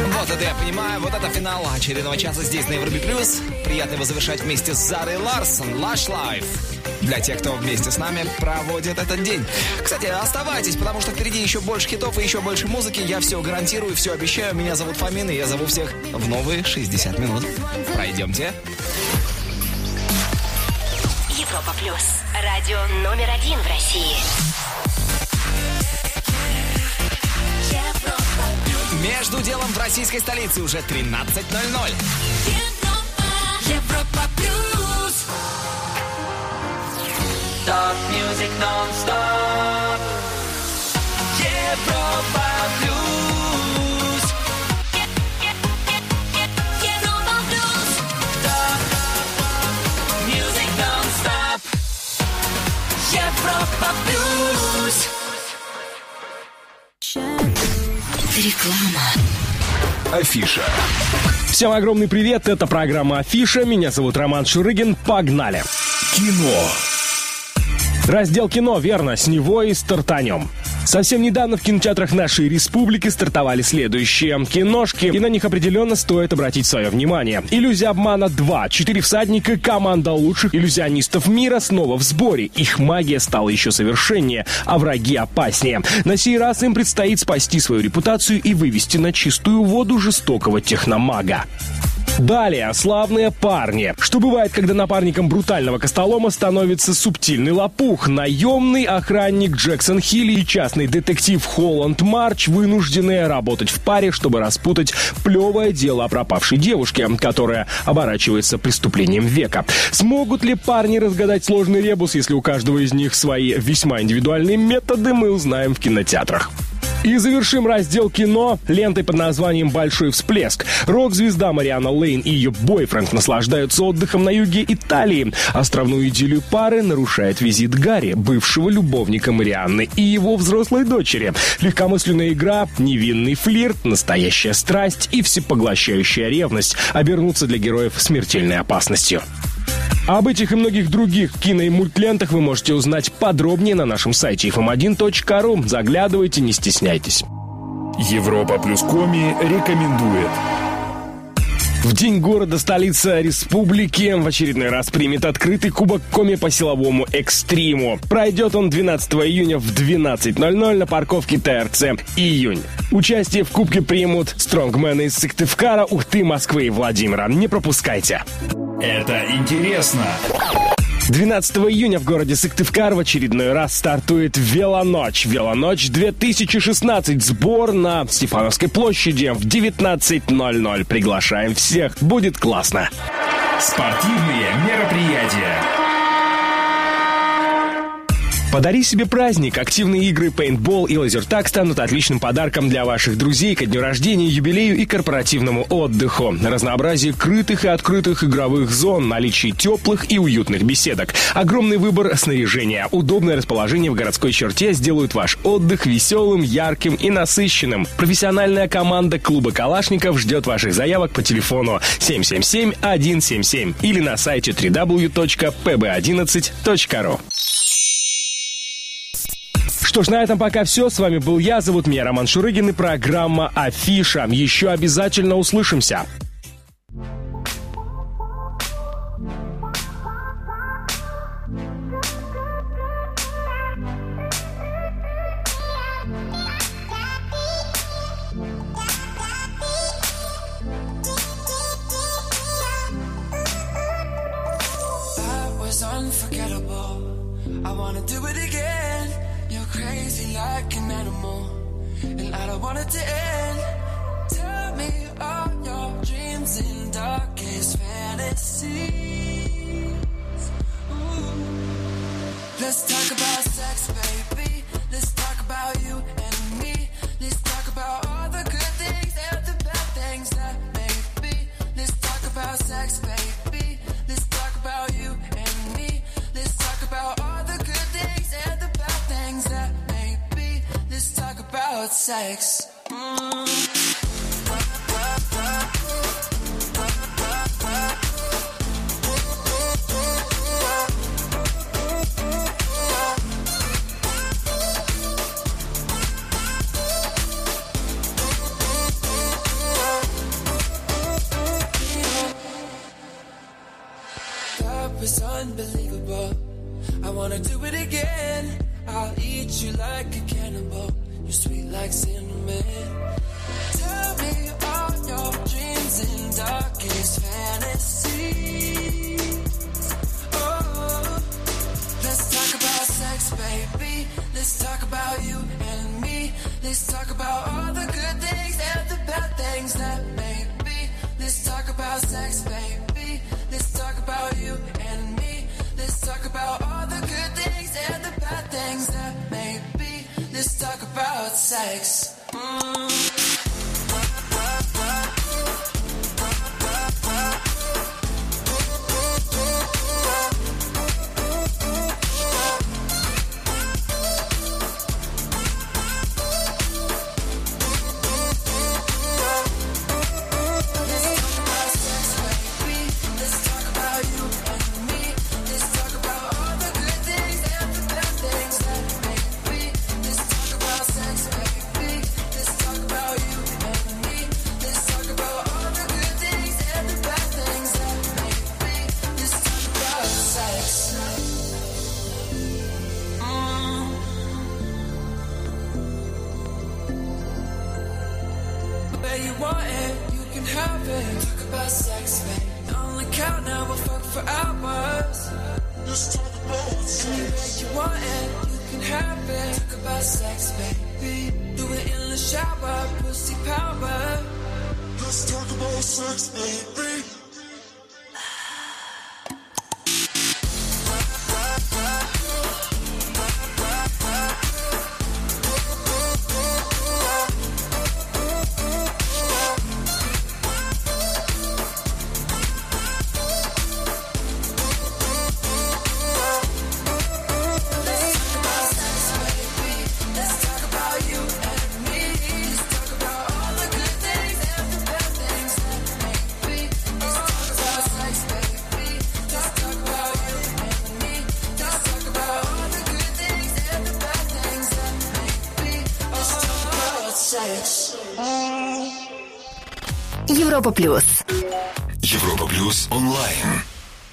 Вот это я понимаю, вот это финал очередного часа здесь на Европе Плюс. Приятно его завершать вместе с Зарой Ларсон, Lush Life. Для тех, кто вместе с нами проводит этот день. Кстати, оставайтесь, потому что впереди еще больше хитов и еще больше музыки. Я все гарантирую, все обещаю. Меня зовут Фомин, и я зову всех в новые 60 минут. Пройдемте. Европа Плюс. Радио номер 1 в России. Между делом в российской столице уже 13:00. Европа Плюс. Top music non-stop. Европа Плюс. Европа Плюс. Top music non-stop. Европа Плюс. Реклама. Афиша. Всем огромный привет, это программа Афиша. Меня зовут Роман Шурыгин. Погнали. Кино. Раздел кино, верно, с него и стартанем. Совсем недавно в кинотеатрах нашей республики стартовали следующие киношки, и на них определенно стоит обратить свое внимание. «Иллюзия обмана 2», «Четыре всадника», команда лучших иллюзионистов мира снова в сборе. Их магия стала еще совершеннее, а враги опаснее. На сей раз им предстоит спасти свою репутацию и вывести на чистую воду жестокого техномага. Далее, славные парни. Что бывает, когда напарником брутального костолома становится субтильный лопух? Наемный охранник Джексон Хилли и частный детектив Холланд Марч вынуждены работать в паре, чтобы распутать плевое дело о пропавшей девушке, которая оборачивается преступлением века. Смогут ли парни разгадать сложный ребус, если у каждого из них свои весьма индивидуальные методы, мы узнаем в кинотеатрах. И завершим раздел кино лентой под названием «Большой всплеск». Рок-звезда Мариана Лейн и ее бойфренд наслаждаются отдыхом на юге Италии. Островную идиллию пары нарушает визит Гарри, бывшего любовника Марианны, и его взрослой дочери. Легкомысленная игра, невинный флирт, настоящая страсть и всепоглощающая ревность обернутся для героев смертельной опасностью. Об этих и многих других кино- и мультлентах вы можете узнать подробнее на нашем сайте fm1.ru. Заглядывайте, не стесняйтесь. Европа Плюс Коми рекомендует. В день города столица республики в очередной раз примет открытый кубок Коми по силовому экстриму. Пройдет он 12 июня в 12:00 на парковке ТРЦ «Июнь». Участие в кубке примут стронгмены из Сыктывкара, Ухты, Москвы и Владимира. Не пропускайте. Это интересно. 12 июня в городе Сыктывкар в очередной раз стартует «Велоночь». «Велоночь 2016». Сбор на Стефановской площади в 19:00. Приглашаем всех. Будет классно. Спортивные мероприятия. Подари себе праздник. Активные игры пейнтбол и лазертаг станут отличным подарком для ваших друзей ко дню рождения, юбилею и корпоративному отдыху. Разнообразие крытых и открытых игровых зон, наличие теплых и уютных беседок. Огромный выбор снаряжения. Удобное расположение в городской черте сделают ваш отдых веселым, ярким и насыщенным. Профессиональная команда клуба Калашников ждет ваших заявок по телефону 777-177 или на сайте www.pb11.ru. Что ж, на этом пока все. С вами был я, зовут меня Роман Шурыгин и программа Афиша. Еще обязательно услышимся. Crazy like an animal, and I don't want it to end. Tell me all your dreams and darkest fantasies. Ooh. Let's talk about sex, baby. Let's talk about you and me. Let's talk about all the good things and the bad things that may be. Let's talk about sex, baby. Let's talk about you and me. Let's talk about all the good things and the bad things that may be. Let's talk about sex. unbelievable. I wanna do it again. I'll eat you like a cannibal. You're sweet like cinnamon. Tell me all your dreams and darkest fantasies. Oh, let's talk about sex, baby. Let's talk about you and me. Let's talk about all the good things and the bad things that may be. Let's talk about sex, baby. Let's talk about you and me. Let's talk about all the good things and the bad things that may be. Let's talk about sex. Европа плюс. Европа плюс онлайн.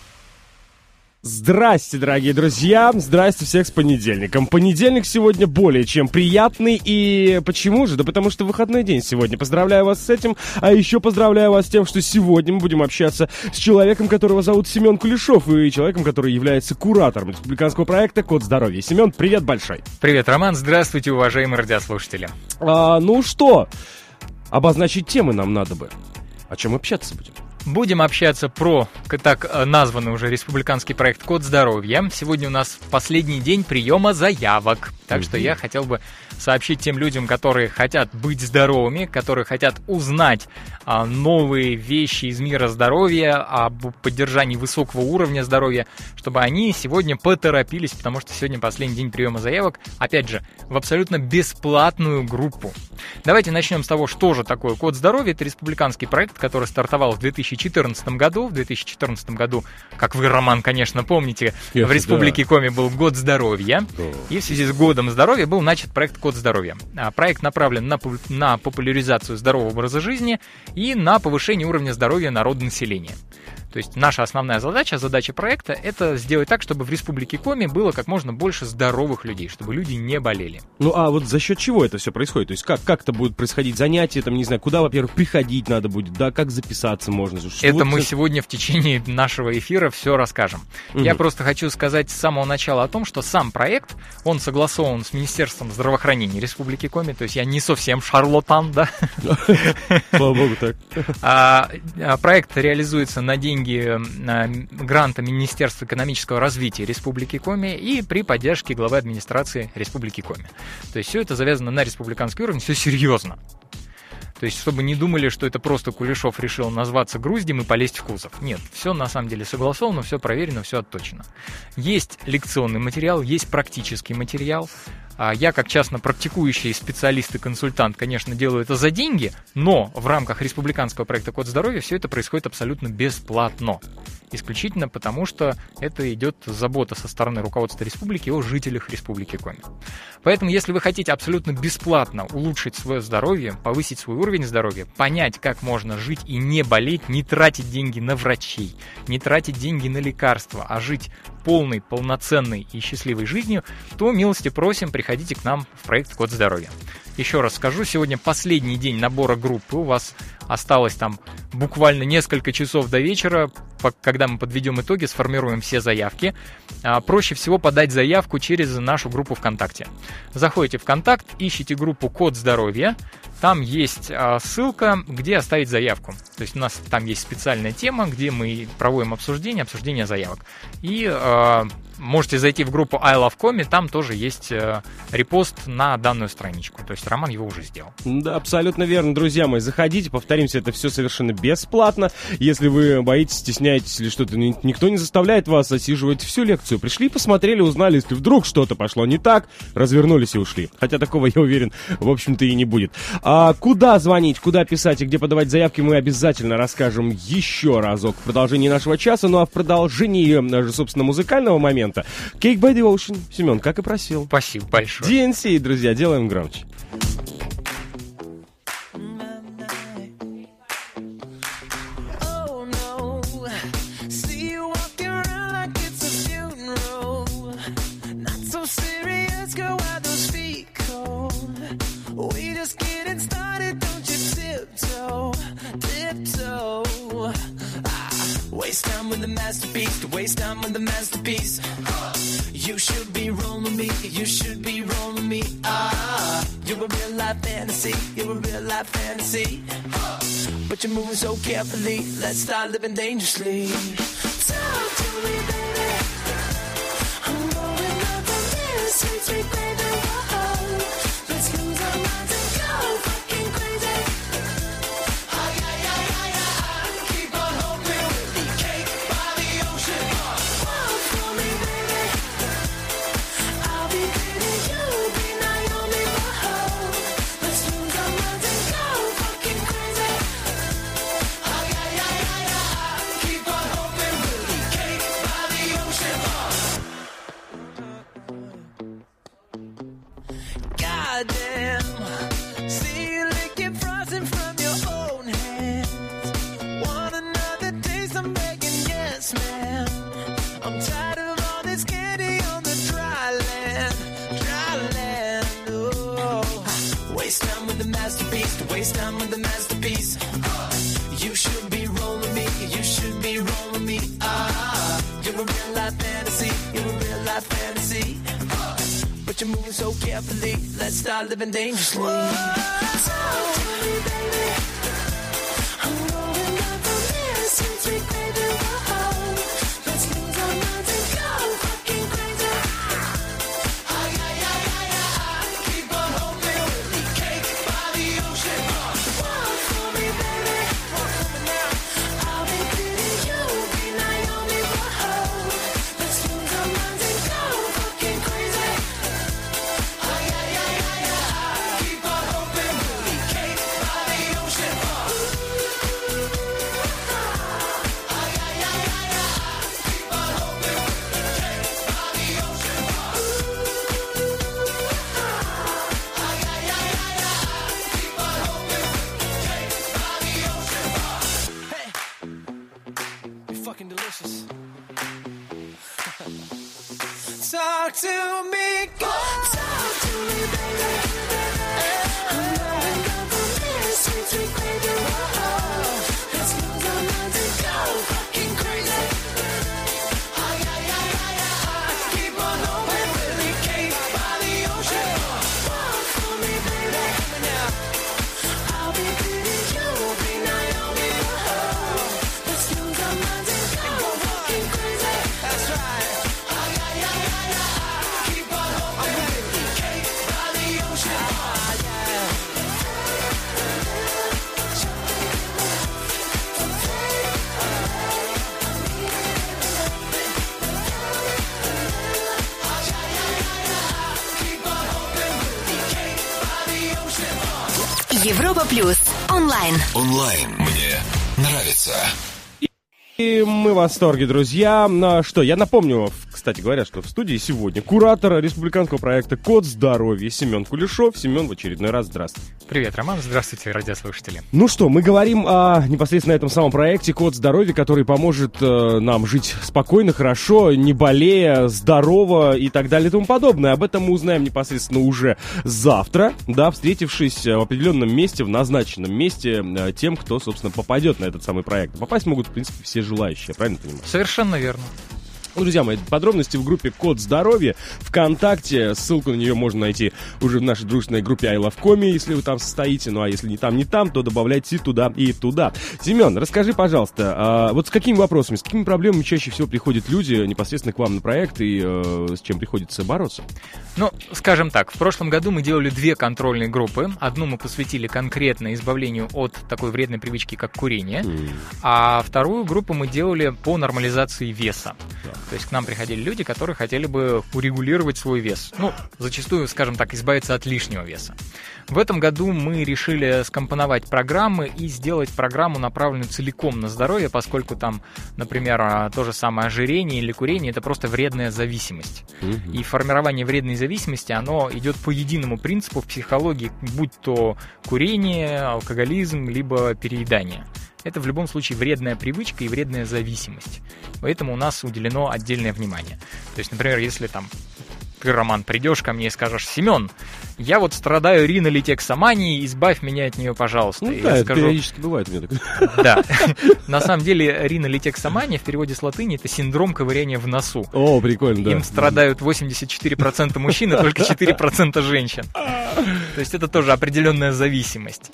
Здрасте, дорогие друзья, здрасте всех с понедельником. Понедельник сегодня более чем приятный, и почему же? Да потому что выходной день сегодня. Поздравляю вас с этим, а еще поздравляю вас с тем, что сегодня мы будем общаться с человеком, которого зовут Семен Кулешов, и человеком, который является куратором республиканского проекта «Код здоровья». Семен, привет большой. Привет, Роман, здравствуйте, уважаемые радиослушатели. Ну что, обозначить темы нам надо бы. О чем общаться будем? Будем общаться про так названный уже республиканский проект «Код здоровья». Сегодня у нас последний день приема заявок. Так что я хотел бы сообщить тем людям, которые хотят быть здоровыми, которые хотят узнать новые вещи из мира здоровья, об поддержании высокого уровня здоровья, чтобы они сегодня поторопились, потому что сегодня последний день приема заявок, опять же, в абсолютно бесплатную группу. Давайте начнем с того, что же такое «Код здоровья». Это республиканский проект, который стартовал в 2014 году. В 2014 году, как вы, Роман, конечно, помните, в Республике Коми был год здоровья. И в связи с годом здоровья был начат проект «Код здоровья». Проект направлен на популяризацию здорового образа жизни и на повышение уровня здоровья народонаселения. То есть наша основная задача проекта – это сделать так, чтобы в Республике Коми было как можно больше здоровых людей, чтобы люди не болели. Ну а вот за счет чего это все происходит? То есть как-то будут происходить занятия, там, не знаю, куда, во-первых, приходить надо будет, да, как записаться можно? Это мы сегодня в течение нашего эфира все расскажем. Я просто хочу сказать с самого начала о том, что сам проект, он согласован с Министерством здравоохранения Республики Коми, то есть я не совсем шарлатан, да? Слава богу, так. Проект реализуется на деньги гранта Министерства экономического развития Республики Коми и при поддержке главы администрации Республики Коми. То есть все это завязано на республиканский уровень, все серьезно. То есть, чтобы не думали, что это просто Кулешов решил назваться Груздем и полезть в кузов. Нет, все на самом деле согласовано, все проверено, все отточено. Есть лекционный материал, есть практический материал. Я, как частно практикующий специалист и консультант, конечно, делаю это за деньги, но в рамках республиканского проекта «Код здоровья» все это происходит абсолютно бесплатно. исключительно потому, что это идет забота со стороны руководства республики о жителях Республики Коми. Поэтому, если вы хотите абсолютно бесплатно улучшить свое здоровье, повысить свой уровень здоровья, понять, как можно жить и не болеть, не тратить деньги на врачей, не тратить деньги на лекарства, а жить полной, полноценной и счастливой жизнью, то милости просим, приходите к нам в проект «Код здоровья». Еще раз скажу, сегодня последний день набора группы, у вас осталось там буквально несколько часов до вечера, когда мы подведем итоги, сформируем все заявки. Проще всего подать заявку через нашу группу ВКонтакте. Заходите в ВКонтакт, ищите группу «Код здоровья», там есть ссылка, где оставить заявку. То есть у нас там есть специальная тема, где мы проводим обсуждение заявок. И можете зайти в группу I Love Коми, там тоже есть репост на данную страничку. То есть Роман его уже сделал. Да, абсолютно верно, друзья мои. Заходите, повторимся, это все совершенно бесплатно. Если вы боитесь, стесняетесь или что-то, никто не заставляет вас отсиживать всю лекцию. Пришли, посмотрели, узнали, если вдруг что-то пошло не так, развернулись и ушли. Хотя такого, я уверен, в общем-то и не будет. А куда звонить, куда писать и где подавать заявки, мы обязательно расскажем еще разок в продолжении нашего часа. Ну а в продолжении, собственно, музыкального момента Cake by the Ocean. Семен, как и просил. Спасибо большое. DNC, друзья, делаем громче. Waste time with the masterpiece, to waste time with the masterpiece. You should be rolling me, you should be rolling me. You're a real life fantasy, you're a real life fantasy. But you're moving so carefully, let's start living dangerously. Talk to me, baby. I'm going up on this sweet, sweet baby. Whoa. Let's lose our minds and go fucking crazy. Keep on hoping we'll be cake by the ocean. Walk for me, baby. I'll be pretty, you'll be Naomi. Whoa. Let's lose our minds and go fucking crazy. Keep on hoping we'll be cake by the ocean. Goddamn, see you licking frosting from your own hands. Want another taste? I'm begging, yes, ma'am. I'm tired of all this candy on the dry land, dry land. Oh, waste time with the masterpiece, to waste time with the masterpiece. You should be rolling me, you should be rolling me. You're a real life fantasy, you're a real life fantasy. But you're moving so carefully, let's start living dangerously. Talk to me, baby. I'm going up on this sweet, sweet baby. Whoa. Let's lose our minds and go fucking crazy. Keep on hoping we'll be cake by the ocean. Walk for me, baby. Walk for me now. I'll be pretty, you'll be Naomi. Whoa. Let's lose our minds and go fucking crazy. Keep on hoping we'll be cake by the ocean. Keep on hoping we'll be cake by the ocean. Keep on hoping we'll be cake by the ocean. Hey, you're fucking delicious. Talk to me, go. Talk to me, baby. I'm going up on this sweet, sweet baby. Whoa. Let's lose our minds and go fucking crazy. Keep on hoping we'll be cake by the ocean. Walk for me, baby. I'll be pretty, you'll be Naomi. Whoa. Let's lose our minds and go fucking crazy. That's right. Keep on hoping we'll be cake by the ocean. Keep on hoping we'll be cake by the ocean. Европа плюс онлайн. Онлайн. Мне нравится. И мы в восторге, друзья. Что, я напомню, кстати говоря, что в студии сегодня куратор республиканского проекта «Код здоровья» Семен Кулешов. Семен, в очередной раз здравствуйте. Привет, Роман. Здравствуйте, радиослушатели. Ну что, мы говорим о непосредственно этом самом проекте «Код здоровья», который поможет нам жить спокойно, хорошо, не болея, здорово и так далее и тому подобное. Об этом мы узнаем непосредственно уже завтра, да, встретившись в определенном месте, в назначенном месте тем, кто, собственно, попадет на этот самый проект. Попасть могут, в принципе, все желающие, я правильно понимаю? Совершенно верно. Ну, друзья мои, подробности в группе «Код здоровья» ВКонтакте. Ссылку на нее можно найти уже в нашей дружественной группе I Love Коми, если вы там состоите. Ну, а если не там, то добавляйте туда и туда. Семен, расскажи, пожалуйста, вот с какими вопросами, с какими проблемами чаще всего приходят люди непосредственно к вам на проект и с чем приходится бороться? Ну, скажем так, в прошлом году мы делали 2 контрольные группы. Одну мы посвятили конкретно избавлению от такой вредной привычки, как курение, а вторую группу мы делали по нормализации веса. То есть к нам приходили люди, которые хотели бы урегулировать свой вес. Ну, зачастую, скажем так, избавиться от лишнего веса. В этом году мы решили скомпоновать программы и сделать программу, направленную целиком на здоровье, поскольку там, например, то же самое ожирение или курение — это просто вредная зависимость. И формирование вредной зависимости, оно идет по единому принципу в психологии, будь то курение, алкоголизм, либо переедание. Это в любом случае вредная привычка и вредная зависимость. Поэтому у нас уделено отдельное внимание. То есть, например, если там ты, Роман, придешь ко мне и скажешь: Семен, я вот страдаю ринолитексоманией, избавь меня от нее, пожалуйста. Ну, и да, я это скажу... периодически бывает у меня такое. Да. На самом деле ринолитексомания в переводе с латыни — это синдром ковыряния в носу. О, прикольно, да. Им страдают 84% мужчин и только 4% женщин. То есть это тоже определенная зависимость.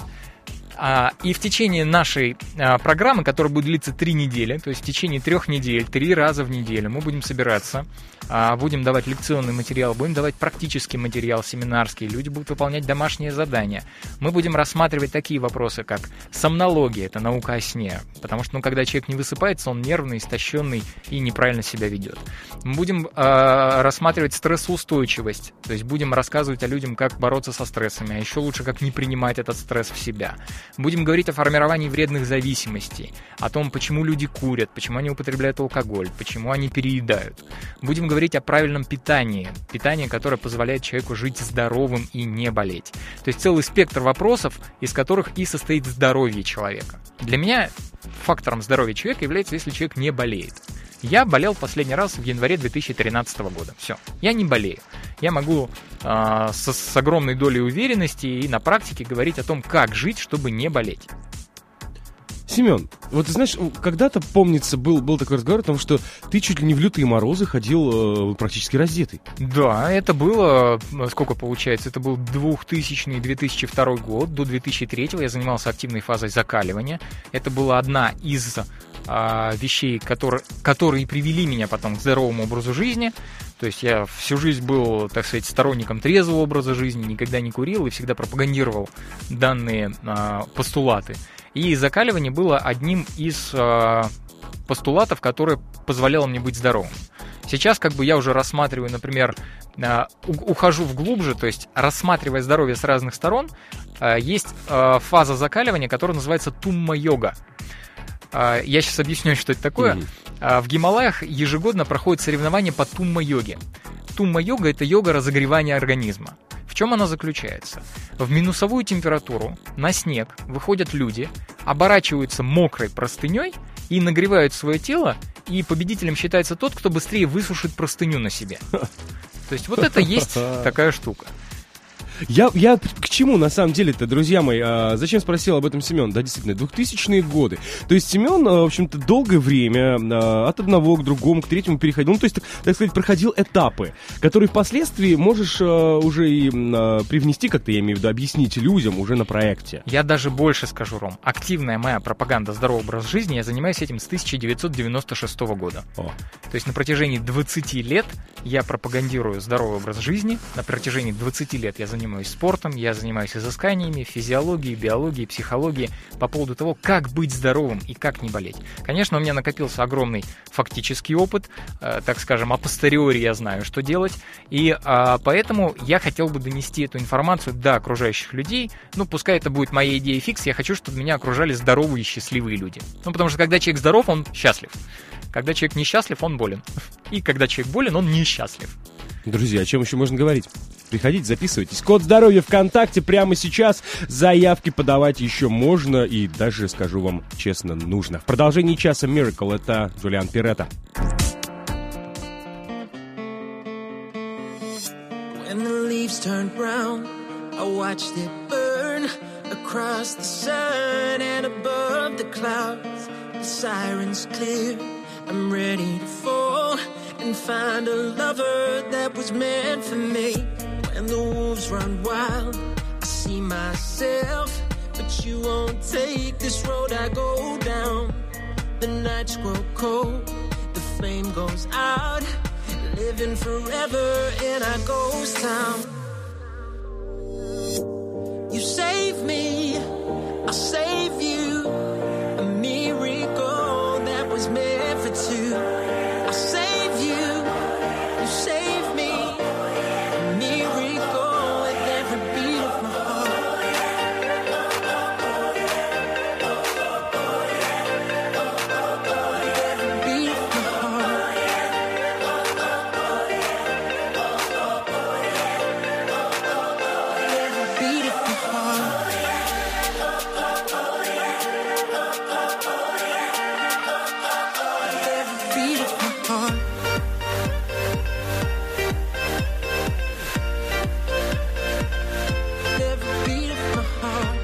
И в течение нашей программы, которая будет длиться 3 недели, то есть в течение 3 недель, 3 раза в неделю мы будем собираться, будем давать лекционный материал, будем давать практический материал, семинарский, люди будут выполнять домашние задания. Мы будем рассматривать такие вопросы, как сомнология, это наука о сне, потому что, когда человек не высыпается, он нервный, истощенный и неправильно себя ведет. Мы будем рассматривать стрессоустойчивость, то есть будем рассказывать о людям, как бороться со стрессами, а еще лучше, как не принимать этот стресс в себя. Будем говорить о формировании вредных зависимостей, о том, почему люди курят, почему они употребляют алкоголь, почему они переедают. Будем говорить о правильном питании, которое позволяет человеку жить здоровым и не болеть. То есть целый спектр вопросов, из которых и состоит здоровье человека. Для меня фактором здоровья человека является, если человек не болеет. Я болел последний раз в январе 2013 года. Все, я не болею. Я могу с огромной долей уверенности и на практике говорить о том, как жить, чтобы не болеть. Семен, вот ты знаешь, когда-то, помнится, был такой разговор о том, что ты чуть ли не в лютые морозы ходил практически раздетый. Да, это было, сколько получается, это был 2000-2002 год, до 2003 я занимался активной фазой закаливания. Это была одна из вещей, которые привели меня потом к здоровому образу жизни. То есть я всю жизнь был, так сказать, сторонником трезвого образа жизни, никогда не курил и всегда пропагандировал данные постулаты. И закаливание было одним из постулатов, которое позволяло мне быть здоровым. Сейчас я уже рассматриваю, например, ухожу вглубже, то есть рассматривая здоровье с разных сторон, есть фаза закаливания, которая называется тумма-йога. Я сейчас объясню, что это такое. В Гималаях ежегодно проходят соревнования по тумма-йоге. Тумма-йога — это йога разогревания организма. В чем она заключается? В минусовую температуру на снег выходят люди, оборачиваются мокрой простыней и нагревают свое тело, и победителем считается тот, кто быстрее высушит простыню на себе. То есть вот это есть такая штука. Я к чему, на самом деле-то, друзья мои, зачем спросил об этом Семен? Да, действительно, 2000-е годы. То есть Семен, в общем-то, долгое время от одного к другому, к третьему переходил. Ну, то есть, так сказать, проходил этапы, которые впоследствии можешь уже и привнести, как-то, я имею в виду, объяснить людям уже на проекте. Я даже больше скажу, Ром. Активная моя пропаганда здорового образа жизни, я занимаюсь этим с 1996 года. То есть на протяжении 20 лет я пропагандирую здоровый образ жизни, на протяжении 20 лет я занимаюсь занимаюсь спортом, я занимаюсь изысканиями, физиологией, биологией, психологией по поводу того, как быть здоровым и как не болеть. Конечно, у меня накопился огромный фактический опыт, так скажем, апостериори я знаю, что делать, и поэтому я хотел бы донести эту информацию до окружающих людей. Ну, пускай это будет моя идея фикс, я хочу, чтобы меня окружали здоровые и счастливые люди. Ну, потому что когда человек здоров, он счастлив. Когда человек несчастлив, он болен. И когда человек болен, он несчастлив. Друзья, о чем еще можно говорить? Приходите, записывайтесь. Код здоровья ВКонтакте прямо сейчас. Заявки подавать еще можно и даже, скажу вам честно, нужно. В продолжении часа Miracle — это Джулиан Перетта. When the leaves turned brown, I watched it burn across the sun and above the clouds. The sirens clear, I'm ready to fall and find a lover that was meant for me. When the wolves run wild, I see myself, but you won't take this road I go down. The nights grow cold, the flame goes out, living forever in our ghost town. You save me, I'll save you. A miracle that was meant for two. I'll save you, you save me. A miracle with every beat of my heart. Every beat of my heart. Every beat of my heart. Every beat of my heart. Every beat of my heart.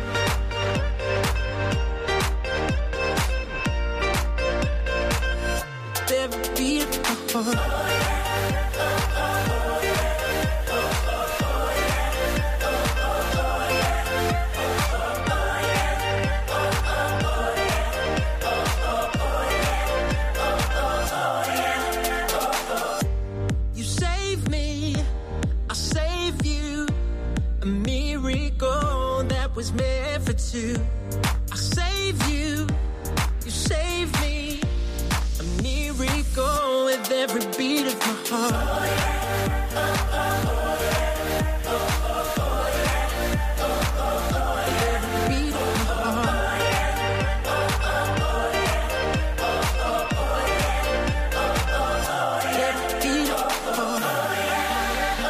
Every beat of my heart. You save me, I'll save you. A miracle that was meant for two. I'll save you, you save me. A miracle with every beat of my heart. Every beat of my heart. Every beat of my heart.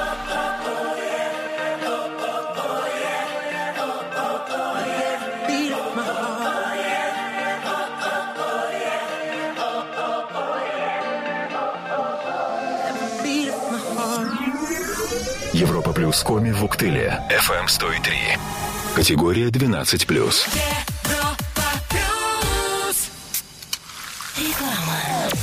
Every beat of my heart. Every beat of my heart. Европа плюс коми в Уктыле. FM 103. Категория 12+. Европа плюс. Реклама.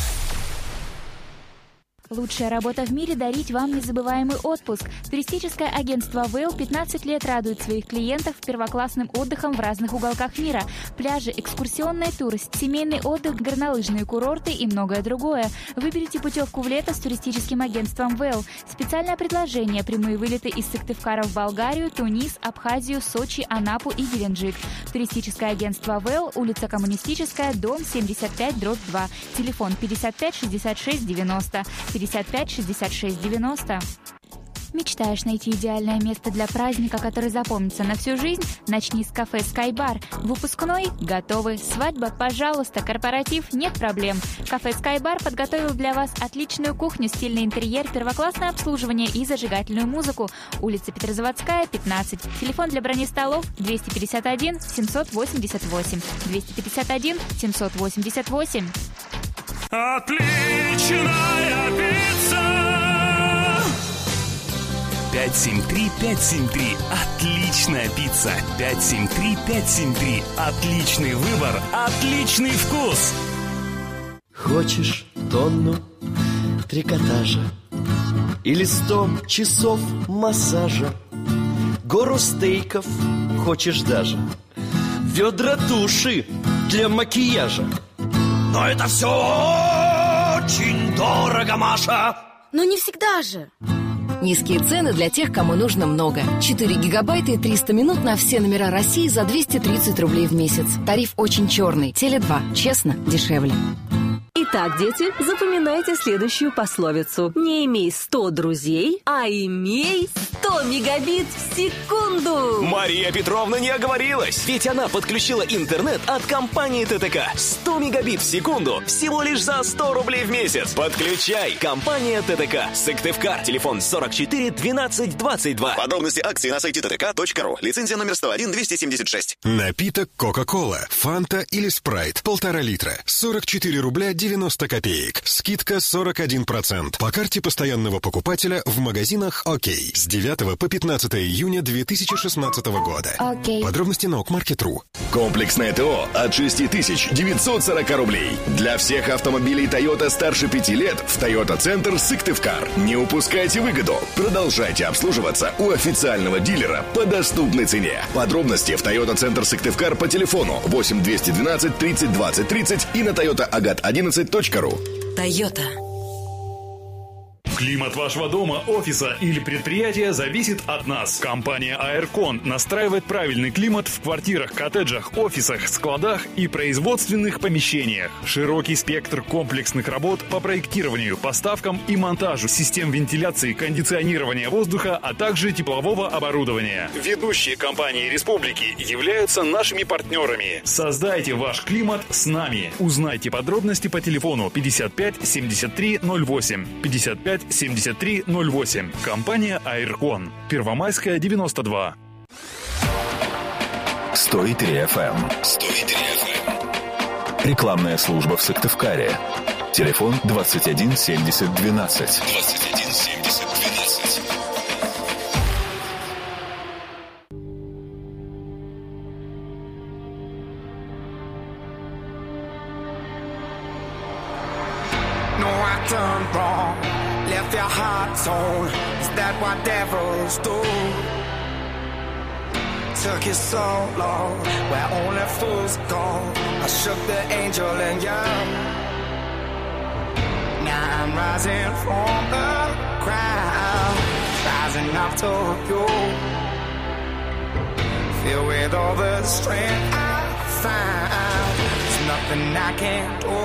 Лучшая работа в мире — дарить вам незабываемый отпуск. Туристическое агентство Вейл 15 лет радует своих клиентов первоклассным отдыхом в разных уголках мира. Пляжи, экскурсионные туры, семейный отдых, горнолыжные курорты и многое другое. Выберите путевку в лето с туристическим агентством Вейл. Специальное предложение: прямые вылеты из Сыктывкара в Болгарию, Тунис, Абхазию, Сочи, Анапу и Геленджик. Туристическое агентство Вейл, улица Коммунистическая, дом 75/2. Телефон 55 66 90. 55 66 90. Мечтаешь найти идеальное место для праздника, который запомнится на всю жизнь? Начни с кафе Sky-Bar. Выпускной? Готовы. Свадьба? Пожалуйста. Корпоратив? Нет проблем. Кафе Sky-Bar подготовил для вас отличную кухню, стильный интерьер, первоклассное обслуживание и зажигательную музыку. Улица Петрозаводская, 15. Телефон для брони столов 251 788. 251 788. Отличная пицца! 573-573. Отличная пицца. 573-573. Отличный выбор. Отличный вкус. Хочешь тонну трикотажа или 100 часов массажа? Гору стейков хочешь даже? Ведра туши для макияжа? Но это все очень дорого, Маша. Но не всегда же. Низкие цены для тех, кому нужно много. 4 гигабайта и 300 минут на все номера России за 230 рублей в месяц. Тариф очень черный. Теле2. Честно, дешевле. Итак, дети, запоминайте следующую пословицу. Не имей 100 друзей, а имей 100 мегабит в секунду. Мария Петровна не оговорилась, ведь она подключила интернет от компании ТТК. 100 мегабит в секунду всего лишь за 100 рублей в месяц. Подключай. Компания ТТК. Сыктывкар. Телефон 44 12 22. Подробности акции на сайте ttk.ru. Лицензия номер 101-276. Напиток Кока-Кола, Фанта или Спрайт. 1,5 литра. 44 рубля 90 копеек. Скидка 41%. По карте постоянного покупателя в магазинах ОК. С 9 по 15 июня 2016 года. Подробности на okmarket.ru. Комплексное ТО от 6940 рублей. Для всех автомобилей Toyota старше 5 лет в Toyota Центр Сыктывкар. Не упускайте выгоду. Продолжайте обслуживаться у официального дилера по доступной цене. Подробности в Toyota Центр Сыктывкар по телефону 8 212 30 20 30 и на toyotaagat11.ru. Toyota. Климат вашего дома, офиса или предприятия зависит от нас. Компания Aircon настраивает правильный климат в квартирах, коттеджах, офисах, складах и производственных помещениях. Широкий спектр комплексных работ по проектированию, поставкам и монтажу систем вентиляции, кондиционирования воздуха, а также теплового оборудования. Ведущие компании республики являются нашими партнерами. Создайте ваш климат с нами. Узнайте подробности по телефону 55 73 08 55 73 08. Компания Aircon. Первомайская, 92. 103 FM. Рекламная служба в Сыктывкаре. Телефон 21 70 12. 21 70 12. No, I done wrong. Left your heart torn. Is that what devils do? Took you so long, where only fools go. I shook the angel and young. Now I'm rising from the ground, rising up to you. Filled with all the strength I found, there's nothing I can't do.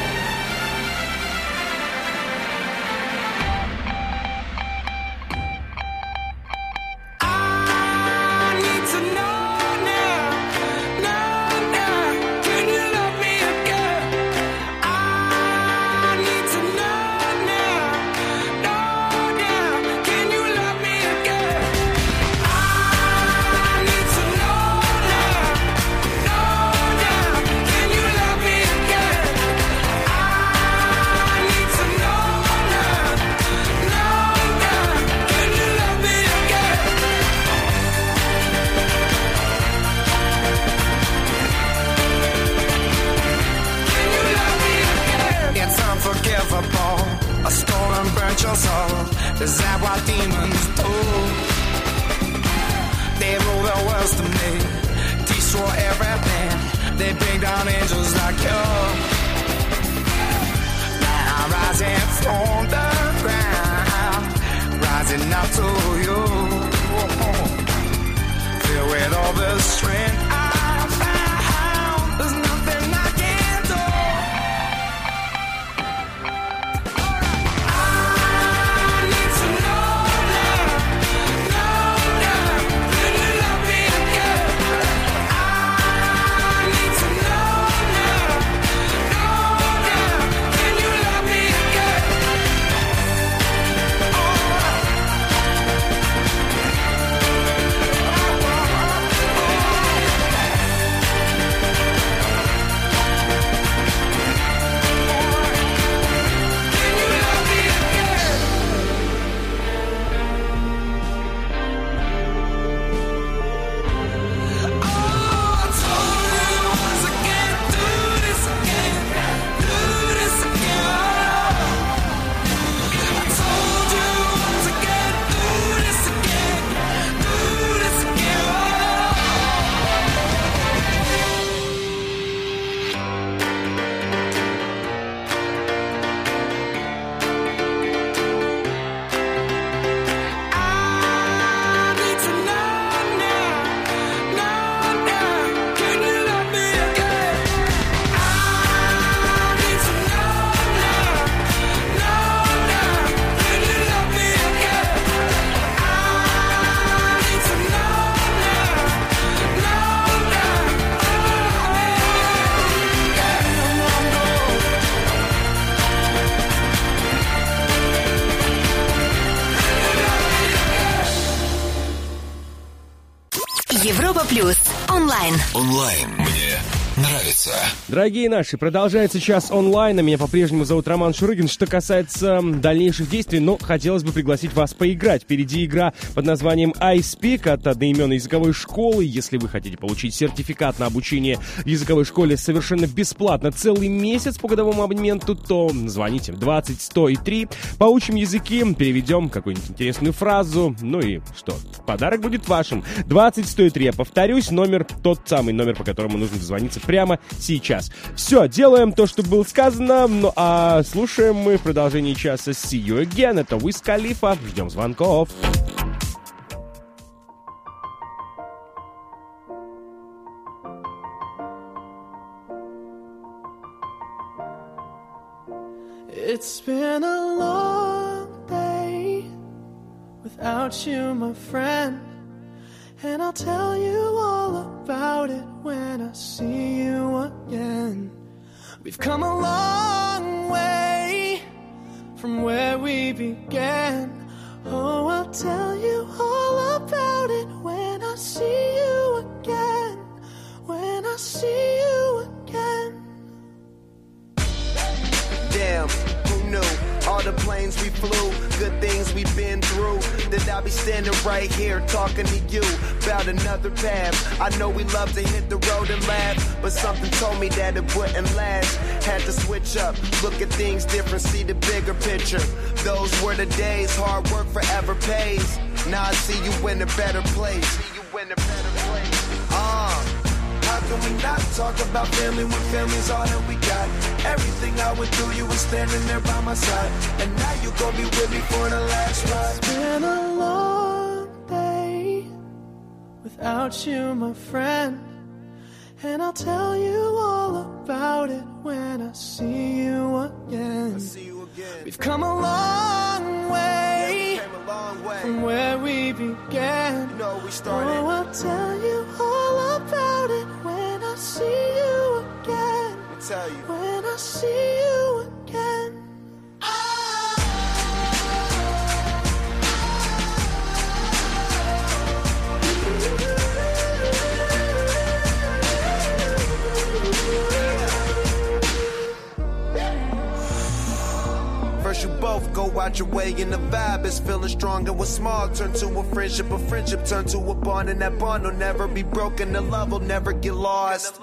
I stole and burnt your soul. Is that what demons do? They rule the world to me, destroy everything. They bring down angels like you. Now I'm rising from the ground, rising up to you. Filled with all the strength I found, there's nothing I can't do. Европа Плюс. Онлайн. Онлайн мне нравится. Дорогие наши, продолжается час онлайна. Меня по-прежнему зовут Роман Шурыгин. Что касается дальнейших действий, хотелось бы пригласить вас поиграть. Впереди игра под названием iSpeak от одноименной языковой школы. Если вы хотите получить сертификат на обучение в языковой школе совершенно бесплатно целый месяц по годовому абонементу, то звоните 20 100 и 3. Поучим языки, переведем какую-нибудь интересную фразу. Ну и что? Подарок будет вашим. 20 100 и 3. Я повторюсь, номер тот самый номер, по которому нужно дозвониться прямо сейчас. Все, делаем то, что было сказано. Ну а слушаем мы в продолжении часа See You Again. Это Wiz Khalifa. Ждем звонков. It's been a long day without you, my friend. And I'll tell you all about it when I see you again. We've come a long way from where we began. Oh, I'll tell you all about it when I see you again. When I see you again. Damn, who knew? All the planes we flew, good things we've been through. That I'll be standing right here talking to you about another path. I know we love to hit the road and laugh, but something told me that it wouldn't last. Had to switch up, look at things different, see the bigger picture. Those were the days, hard work forever pays. Now I see you in a better place. See you in a better place. How can we not talk about family when family's all that we got? Everything I went through, you were standing there by my side. And now you gon' be with me for the last ride. It's been a long day without you, my friend. And I'll tell you all about it when I see you again. We've come a long way, from where we began. Oh, I'll tell you all about it when I see you again. When I see you again. First you both go out your way and the vibe is feeling strong. And what's small turn to a friendship turn to a bond. And that bond will never be broken, the love will never get lost.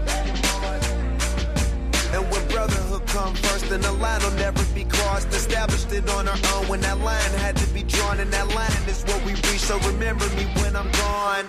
And when brotherhood come first, then the line will never be crossed. Established it on our own when that line had to be drawn. And that line is what we reach, so remember me when I'm gone.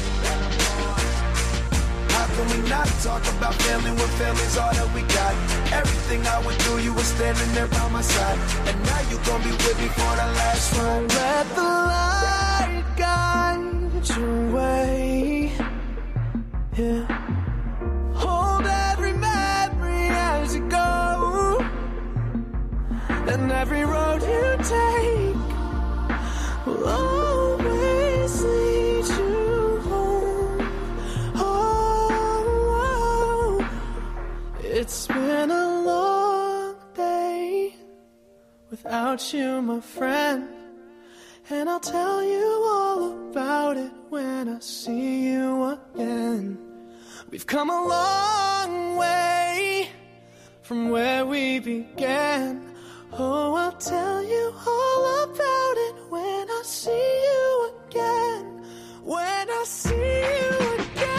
How can we not talk about family when family's all that we got? Everything I went through, you were standing there by my side. And now you gon' be with me for the last ride. Let the light guide your way. Yeah. Hold every memory as you go. And every road you take will always lead you home. Oh, it's been a long day without you, my friend. And I'll tell you all about it when I see you again. We've come a long way from where we began. Oh, I'll tell you all about it when I see you again. When I see you again.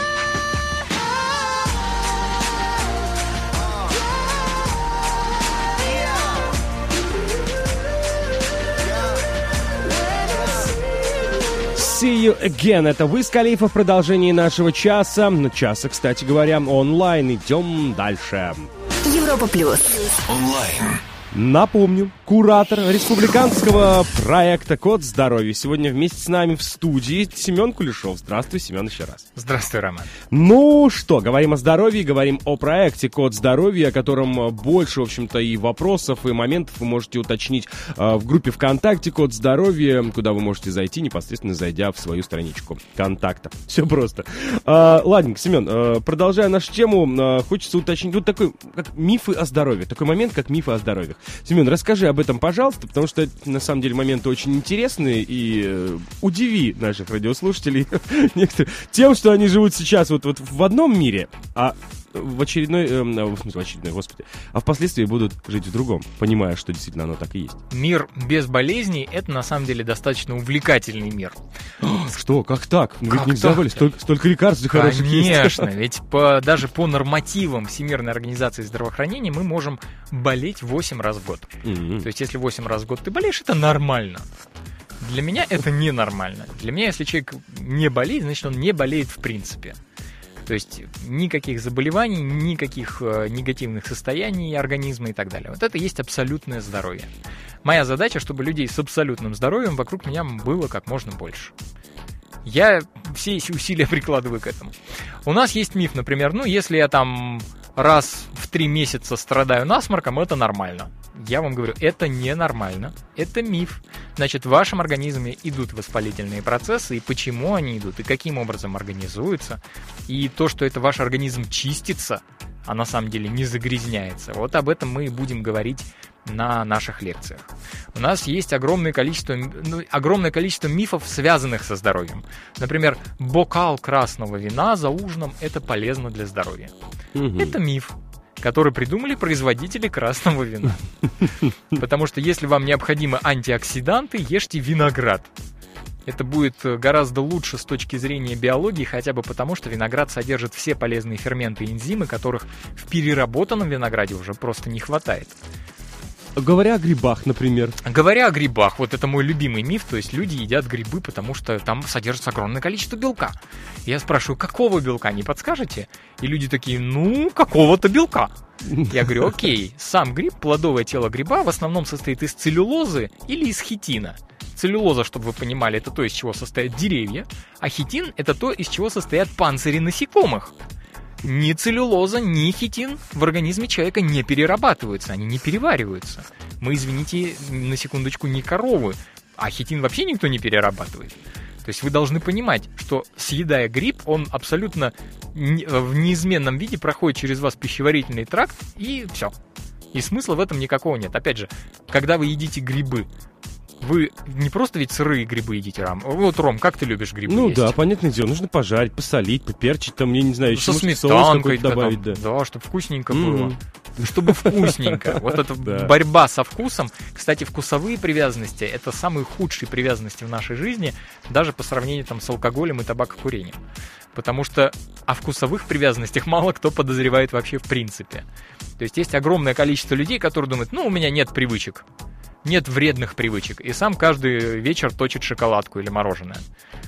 See You Again. Это Wiz Khalifa в продолжении нашего часа. Часа, кстати говоря, онлайн. Идем дальше. Европа Плюс. Онлайн. Напомню, куратор республиканского проекта «Код здоровья» сегодня вместе с нами в студии Семен Кулешов. Здравствуй, Семен, еще раз. Здравствуй, Роман. Ну что, говорим о здоровье, говорим о проекте «Код здоровья», о котором больше, в общем-то, и вопросов, и моментов вы можете уточнить в группе ВКонтакте «Код здоровья», куда вы можете зайти, непосредственно зайдя в свою страничку контакта. Все просто. Ладненько, Семен, продолжая нашу тему, хочется уточнить вот такой, как мифы о здоровье, такой момент, как мифы о здоровье. Семен, расскажи об этом, пожалуйста, потому что это, на самом деле, моменты очень интересные, и удиви наших радиослушателей тем, что они живут сейчас вот в одном мире, а впоследствии будут жить в другом, понимая, что действительно оно так и есть. Мир без болезней — это на самом деле достаточно увлекательный мир. Что? Как так? Ведь нельзя болеть, столько лекарств хороших есть. Конечно, ведь даже по нормативам Всемирной организации здравоохранения мы можем болеть 8 раз в год. То есть если 8 раз в год ты болеешь, это нормально. Для меня это ненормально. Для меня, если человек не болеет, значит, он не болеет в принципе. То есть никаких заболеваний, никаких негативных состояний организма и так далее. Вот это и есть абсолютное здоровье. Моя задача, чтобы людей с абсолютным здоровьем вокруг меня было как можно больше. Я все эти усилия прикладываю к этому. У нас есть миф, например, если я там раз в 3 месяца страдаю насморком, это нормально. Я вам говорю, это ненормально, это миф. Значит, в вашем организме идут воспалительные процессы, и почему они идут, и каким образом организуются. И то, что это ваш организм чистится, а на самом деле не загрязняется, вот об этом мы и будем говорить на наших лекциях. У нас есть огромное количество мифов, связанных со здоровьем. Например, бокал красного вина за ужином – это полезно для здоровья. Это миф, который придумали производители красного вина. Потому что если вам необходимы антиоксиданты, ешьте виноград. Это будет гораздо лучше с точки зрения биологии, хотя бы потому, что виноград содержит все полезные ферменты и энзимы, которых в переработанном винограде уже просто не хватает. Говоря о грибах, например. Говоря о грибах, вот это мой любимый миф, то есть люди едят грибы, потому что там содержится огромное количество белка. Я спрашиваю, какого белка, не подскажете? И люди такие, какого-то белка. Я говорю, окей, сам гриб, плодовое тело гриба в основном состоит из целлюлозы или из хитина. Целлюлоза, чтобы вы понимали, это то, из чего состоят деревья, а хитин — это то, из чего состоят панцири насекомых. Ни целлюлоза, ни хитин в организме человека не перерабатываются, они не перевариваются. Мы, извините, на секундочку, не коровы, а хитин вообще никто не перерабатывает. То есть вы должны понимать, что съедая гриб, он абсолютно в неизменном виде проходит через вас пищеварительный тракт, и все. И смысла в этом никакого нет. Опять же, когда вы едите грибы, вы не просто ведь сырые грибы едите, Ром. Вот, Ром, как ты любишь грибы есть? Да, понятное дело. Нужно пожарить, посолить, поперчить, там, я не знаю, еще со сметанкой добавить. Да, чтобы вкусненько было. Чтобы вкусненько. Вот эта борьба со вкусом. Кстати, вкусовые привязанности — это самые худшие привязанности в нашей жизни, даже по сравнению с алкоголем и табакокурением. Потому что о вкусовых привязанностях мало кто подозревает вообще в принципе. То есть огромное количество людей, которые думают, у меня нет привычек. Нет вредных привычек. И сам каждый вечер точит шоколадку или мороженое.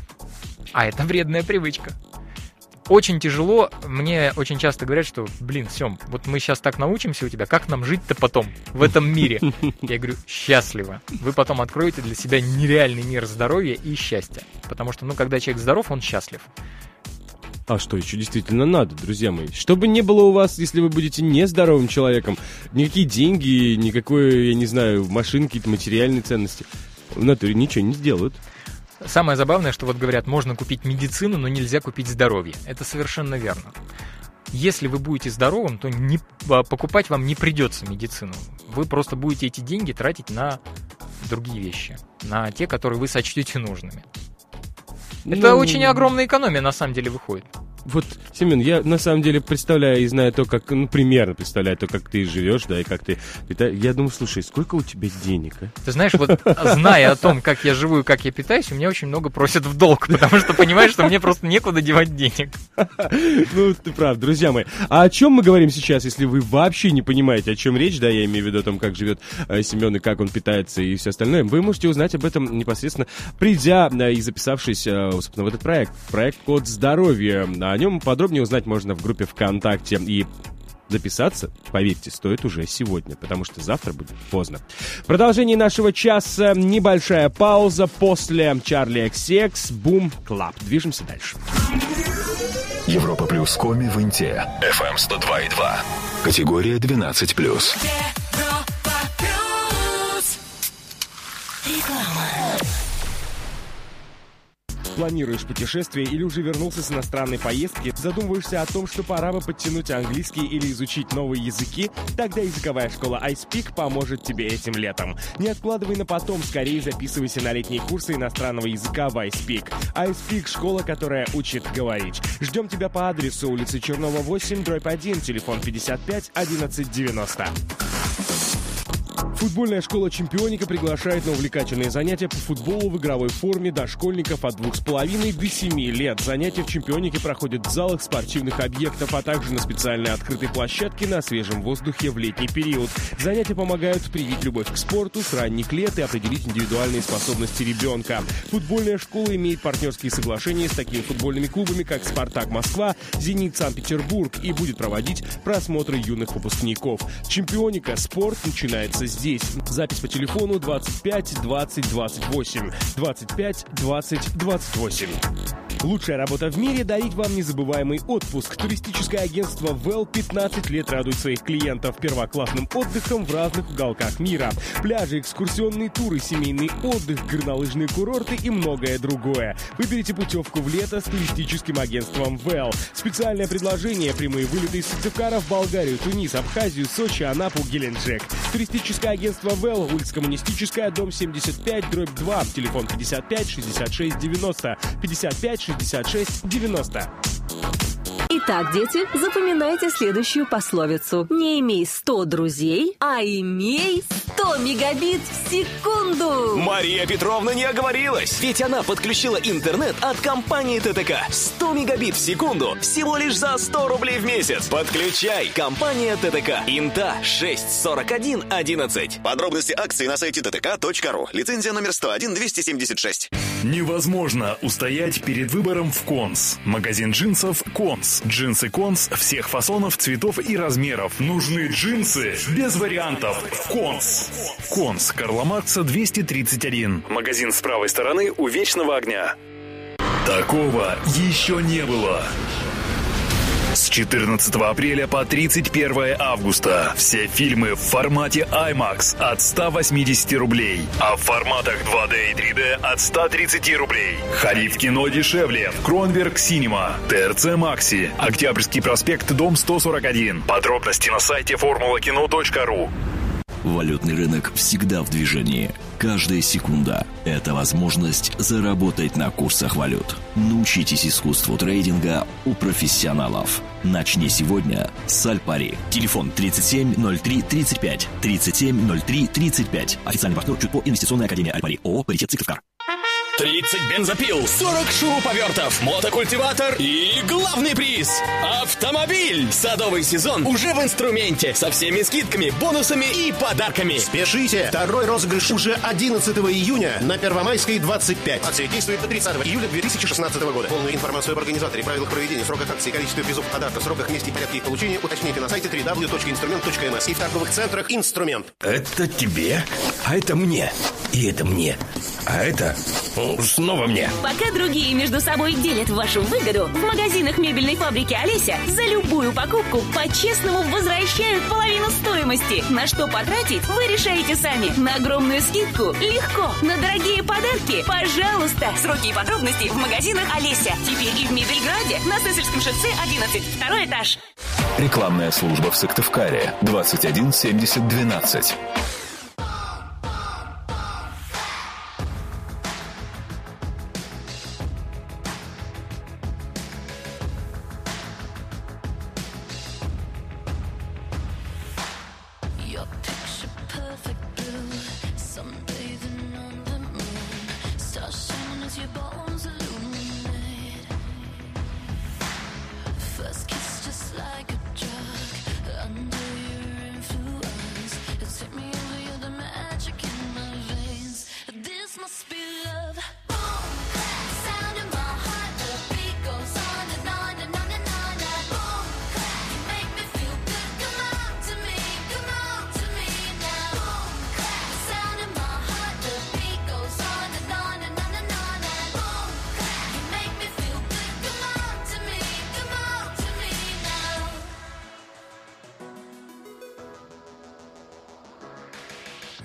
А это вредная привычка. Очень тяжело. Мне очень часто говорят, что, Сем, вот мы сейчас так научимся у тебя, как нам жить-то потом в этом мире? Я говорю, счастливо. Вы потом откроете для себя нереальный мир здоровья и счастья. Потому что, когда человек здоров, он счастлив. А что еще действительно надо, друзья мои? Чтобы не было у вас, если вы будете нездоровым человеком, никакие деньги, никакой, я не знаю, машин, какие-то материальные ценности в натуре ничего не сделают. Самое забавное, что говорят, можно купить медицину, но нельзя купить здоровье. Это совершенно верно. Если вы будете здоровым, то покупать вам не придется медицину. Вы просто будете эти деньги тратить на другие вещи, на те, которые вы сочтете нужными. Это очень огромная экономия, на самом деле, выходит. Вот, Семен, я на самом деле представляю и знаю то, как, примерно представляю то, как ты живешь, да, и как ты... Я думаю, слушай, сколько у тебя денег, а? Ты знаешь, зная о том, как я живу и как я питаюсь, у меня очень много просят в долг, потому что понимаешь, что мне просто некуда девать денег. Ты прав, друзья мои. А о чем мы говорим сейчас, если вы вообще не понимаете, о чем речь, да, я имею в виду о том, как живет Семен и как он питается и все остальное, вы можете узнать об этом непосредственно, придя и записавшись, собственно, в этот проект «Код здоровья». О нем подробнее узнать можно в группе ВКонтакте. И записаться, поверьте, стоит уже сегодня, потому что завтра будет поздно. В продолжении нашего часа небольшая пауза. После Чарли XX Boom Club. Движемся дальше. Европа плюс Коми в Инте. FM 102.2. Категория 12+. Планируешь путешествие или уже вернулся с иностранной поездки? Задумываешься о том, что пора бы подтянуть английский или изучить новые языки? Тогда языковая школа iSpeak поможет тебе этим летом. Не откладывай на потом, скорее записывайся на летние курсы иностранного языка в iSpeak. iSpeak — школа, которая учит говорить. Ждем тебя по адресу улица Чернова, 8/1, телефон 55 11 90. Футбольная школа «Чемпионика» приглашает на увлекательные занятия по футболу в игровой форме дошкольников от 2,5 до 7 лет. Занятия в «Чемпионике» проходят в залах спортивных объектов, а также на специальной открытой площадке на свежем воздухе в летний период. Занятия помогают привить любовь к спорту с ранних лет и определить индивидуальные способности ребенка. Футбольная школа имеет партнерские соглашения с такими футбольными клубами, как «Спартак Москва», «Зенит Санкт-Петербург» и будет проводить просмотры юных выпускников. «Чемпионика» — спорт начинается здесь. Запись по телефону 25 20 28. 25 20 28. Лучшая работа в мире — дарить вам незабываемый отпуск. Туристическое агентство Well 15 лет радует своих клиентов первоклассным отдыхом в разных уголках мира. Пляжи, экскурсионные туры, семейный отдых, горнолыжные курорты и многое другое. Выберите путевку в лето с туристическим агентством Well. Специальное предложение: прямые вылеты из Сыктывкара в Болгарию, Тунис, Абхазию, Сочи, Анапу, Геленджик. Туристическое агентство Well, улица Коммунистическая, дом 75/2, телефон 55 66 90, 55 66 90. Итак, дети, запоминайте следующую пословицу. Не имей 100 друзей, а имей 100 мегабит в секунду. Мария Петровна не оговорилась, ведь она подключила интернет от компании ТТК. 100 мегабит в секунду всего лишь за 100 рублей в месяц. Подключай. Компания ТТК. Инта 64111. Подробности акции на сайте ttk.ru. Лицензия номер 101-276. Невозможно устоять перед выбором в Конс. Магазин джинсов Конс. Джинсы Конс всех фасонов, цветов и размеров. Нужны джинсы без вариантов в Конс. Конс. Карла Маркса, 231. Магазин с правой стороны у Вечного огня. Такого еще не было. С 14 апреля по 31 августа все фильмы в формате IMAX от 180 рублей, а в форматах 2D и 3D от 130 рублей. Ходи в кино дешевле в Кронверк Синема, ТРЦ Макси, Октябрьский проспект, дом 141. Подробности на сайте formulakino.ru. Валютный рынок всегда в движении. Каждая секунда – это возможность заработать на курсах валют. Научитесь искусству трейдинга у профессионалов. Начни сегодня с Альпари. Телефон 370335. 370335. Официальный партнер ЧУТПО Инвестиционная академия Альпари. ООО «Паритет Сыктывкар». 30 бензопил, 40 шуруповертов, мотокультиватор и главный приз – автомобиль. Садовый сезон уже в инструменте со всеми скидками, бонусами и подарками. Спешите! Второй розыгрыш уже 11 июня на Первомайской 25. Акция действует до 30 июля 2016 года. Полную информацию об организаторе, правилах проведения, сроках акции, количестве призов, подарков, сроках, месте и порядке их получения уточните на сайте www.instrument.ms и в торговых центрах «Инструмент». Это тебе, а это мне, и это мне, а это снова мне. Пока другие между собой делят вашу выгоду, в магазинах мебельной фабрики «Олеся» за любую покупку по-честному возвращают половину стоимости. На что потратить, вы решаете сами. На огромную скидку легко. На дорогие подарки, пожалуйста. Сроки и подробности в магазинах «Олеся». Теперь и в Мебельграде на Сысольском шоссе 11, второй этаж. Рекламная служба в Сыктывкаре 21 70 12.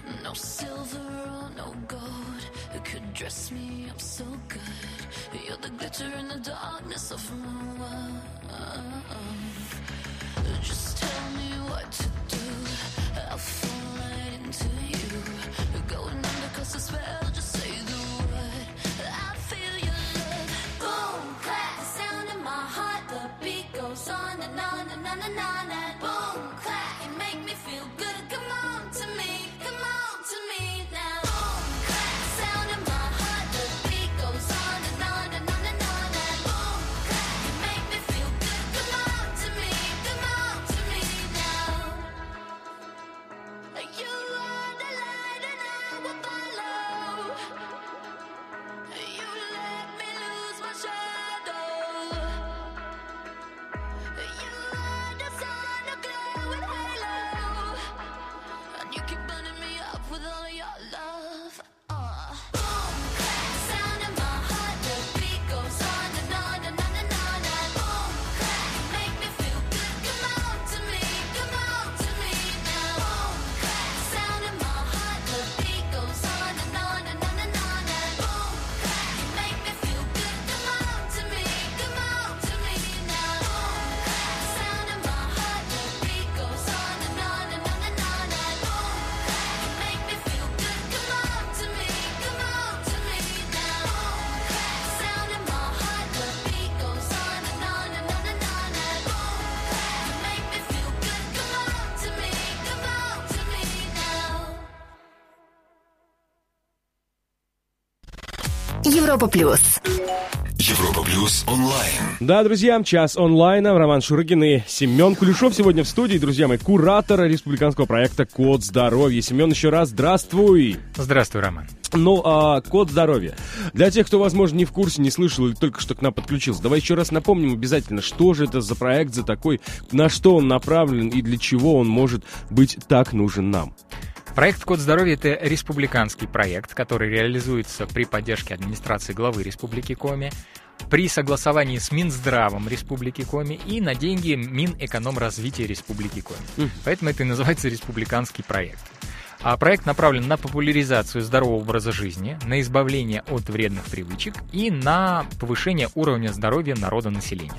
No silver or no gold could dress me up so good. You're the glitter in the darkness of my world. Just tell me what to do, I'll fall right into you. Going under 'cause I spell, just say the word, I feel your love. Boom, clap, the sound in my heart, the beat goes on and on and on and on. And boom, clap, you make me feel good. Come on to me now. Boom, clap, the sound in my heart, the beat goes on and on and on and on. And boom, clap, you make me feel good. Come on to me now. You are the light and I will follow. You let me lose my shadow. You are the sun, a glowing halo, and you keep burning me up with all of your love. Boom, clap, sound in my heart, the beat goes on and on and on and on. And boom, clap, you make me feel good. Come on to me now. Boom, clap, sound in my heart, the beat goes on and on and on and on. And boom, clap, you make me feel good. Come on to me now. Boom, clap, sound in my heart, the beat goes on and on and on and on. And boom, clap, you make me feel good. Come on to me now. Boom, clap, sound in my heart, the beat goes on and on and on and on. And boom, clap, you make me feel good. Come on to me now. Европа плюс. Европа плюс онлайн. Да, друзья, час онлайна. Роман Шурыгин и Семен Кулешов сегодня в студии. Друзья мои, куратор республиканского проекта «Код здоровья». Семен, еще раз здравствуй. Здравствуй, Роман. «Код здоровья». Для тех, кто, возможно, не в курсе, не слышал или только что к нам подключился, давай еще раз напомним обязательно, что же это за проект, за такой, на что он направлен и для чего он может быть так нужен нам. Проект «Код здоровья» — это республиканский проект, который реализуется при поддержке администрации главы Республики Коми, при согласовании с Минздравом Республики Коми и на деньги Минэкономразвития Республики Коми. Поэтому это и называется республиканский проект. А проект направлен на популяризацию здорового образа жизни, на избавление от вредных привычек и на повышение уровня здоровья народонаселения.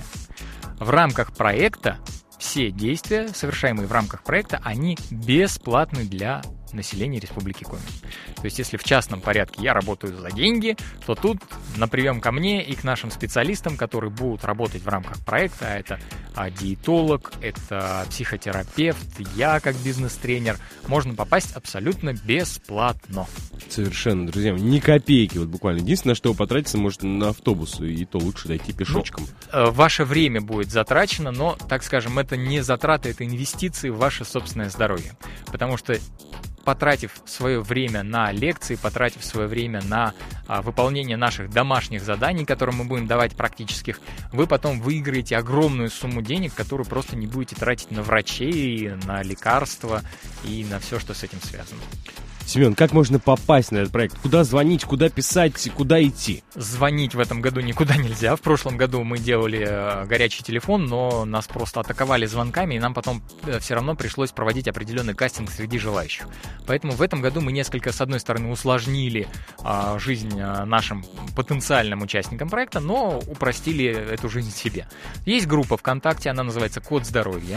В рамках проекта все действия, совершаемые в рамках проекта, они бесплатны для населения Республики Коми. То есть, если в частном порядке я работаю за деньги, то тут на прием ко мне и к нашим специалистам, которые будут работать в рамках проекта, это диетолог, это психотерапевт, я как бизнес-тренер, можно попасть абсолютно бесплатно. Совершенно, друзья, ни копейки, вот буквально. Единственное, что вы потратите, может, на автобус, и то лучше дойти пешочком. Ваше время будет затрачено, но, так скажем, это не затраты, это инвестиции в ваше собственное здоровье. Потому что потратив свое время на лекции, потратив свое время на выполнение наших домашних заданий, которые мы будем давать практических, вы потом выиграете огромную сумму денег, которую просто не будете тратить на врачей, на лекарства и на все, что с этим связано. Семен, как можно попасть на этот проект? Куда звонить, куда писать, куда идти? Звонить в этом году никуда нельзя. В прошлом году мы делали горячий телефон, но нас просто атаковали звонками, и нам потом все равно пришлось проводить определенный кастинг среди желающих. Поэтому в этом году мы несколько, с одной стороны, усложнили жизнь нашим потенциальным участникам проекта, но упростили эту жизнь себе. Есть группа ВКонтакте, она называется «Код здоровья».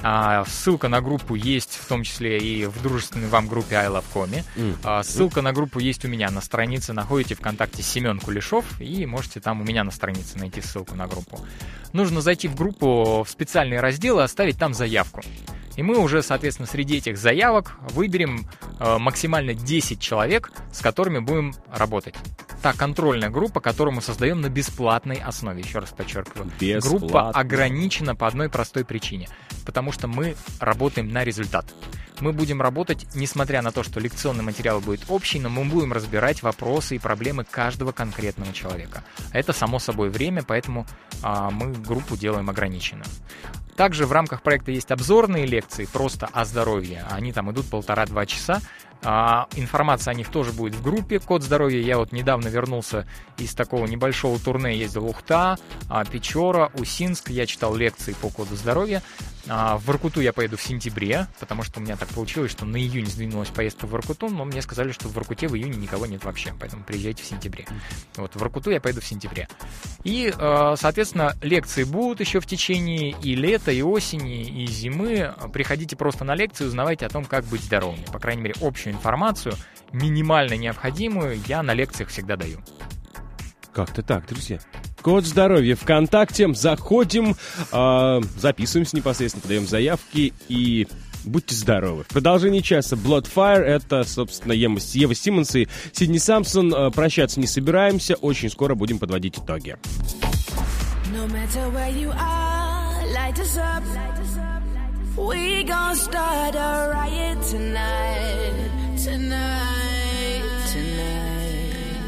Ссылка на группу есть в том числе и в дружественной вам группе I Love Коми. Ссылка на группу есть у меня на странице. Находите ВКонтакте Семен Кулешов и можете там у меня на странице найти ссылку на группу. Нужно зайти в группу, в специальные разделы, оставить там заявку. И мы уже, соответственно, среди этих заявок выберем максимально 10 человек, с которыми будем работать. Та контрольная группа, которую мы создаем на бесплатной основе, еще раз подчеркиваю. Бесплатно. Группа ограничена по одной простой причине. Потому что мы работаем на результат. Мы будем работать, несмотря на то, что лекционный материал будет общий, но мы будем разбирать вопросы и проблемы каждого конкретного человека. Это, само собой, время, поэтому мы группу делаем ограниченную. Также в рамках проекта есть обзорные лекции просто о здоровье. Они там идут 1,5-2 часа. Информация о них тоже будет в группе «Код здоровья». Я вот недавно вернулся из такого небольшого турне, ездил в Ухта, Печора, Усинск. Я читал лекции по коду здоровья. В Воркуту я поеду в сентябре, потому что у меня так получилось, что на июнь сдвинулась поездка в Воркуту, но мне сказали, что в Воркуте в июне никого нет вообще, поэтому приезжайте в сентябре. Вот, в Воркуту я поеду в сентябре. И, соответственно, лекции будут еще в течение и лета, и осени, и зимы. Приходите просто на лекции, узнавайте о том, как быть здоровыми. По крайней мере, общую информацию, минимально необходимую, я на лекциях всегда даю. Как-то так, друзья. Код здоровья ВКонтакте. Заходим, записываемся непосредственно, подаем заявки и будьте здоровы. В продолжении часа Bloodfire. Это, собственно, Ева Симмонс и Сидни Сампсон. Прощаться не собираемся. Очень скоро будем подводить итоги. No matter where you are, light us up. We gon' start a riot tonight, tonight, tonight.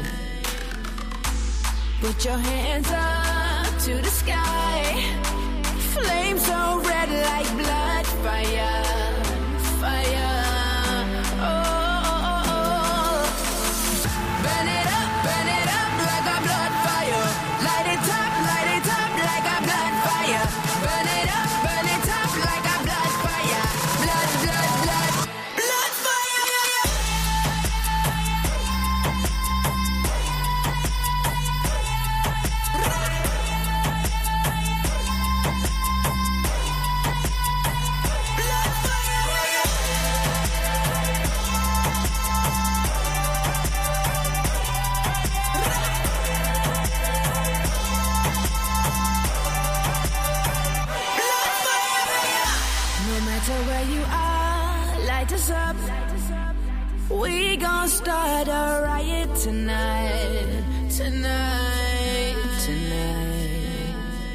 Put your hands up to the sky. Flames so red like blood, fire, fire. Oh, oh, oh. Burn it up like a blood fire. Light it up like a blood fire. Burn it up like a blood fire. Blood, blood, blood, blood fire. Up. We gon' start a riot tonight, tonight, tonight.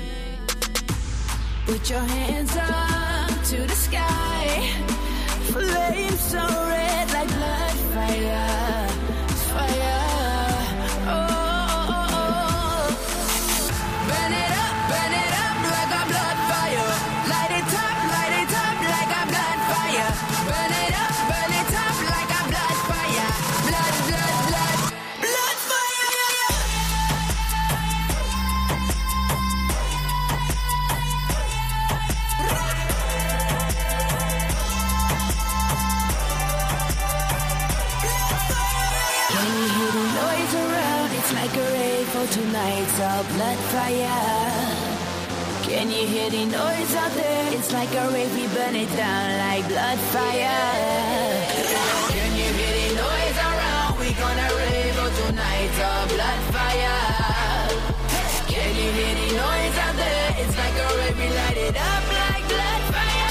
Put your hands up to the sky. Flames so red like blood, fire, fire. Oh, oh, oh. Burn it up like a blood fire. Light it up like a blood fire. Burn it up like a blood fire. Blood, blood, blood, blood fire. Can you hear the noise around? It's like a rave for tonight's all blood fire. Can you hear the noise out there? It's like a rave, we burn it down like blood fire. Can you hear the noise around? We gonna rave out tonight's all blood fire. Can you hear the noise out there? It's like a rave, we light it up like blood fire.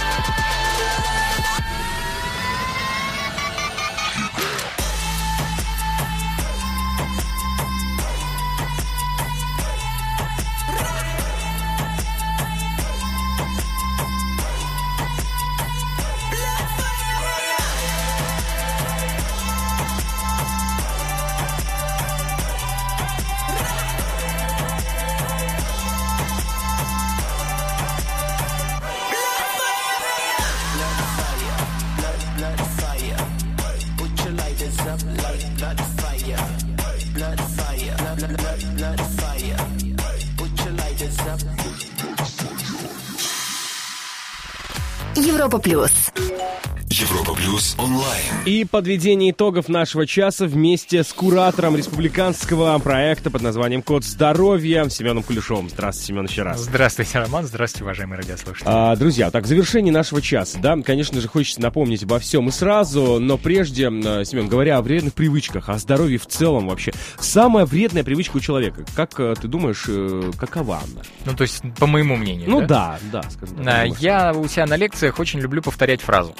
Европа плюс. Европа плюс онлайн. И подведение итогов нашего часа вместе с куратором республиканского проекта под названием «Код здоровья» Семеном Кулешовым. Здравствуйте, Семен, еще раз. Здравствуйте, Роман. Здравствуйте, уважаемые радиослушатели. Друзья, так, в завершении нашего часа, да, конечно же, хочется напомнить обо всем и сразу, но прежде, Семен, говоря о вредных привычках, о здоровье в целом вообще, самая вредная привычка у человека, как ты думаешь, какова она? Ну, то есть, по моему мнению, ну, да? Да, скажем так. Я у себя на лекциях очень люблю повторять фразу.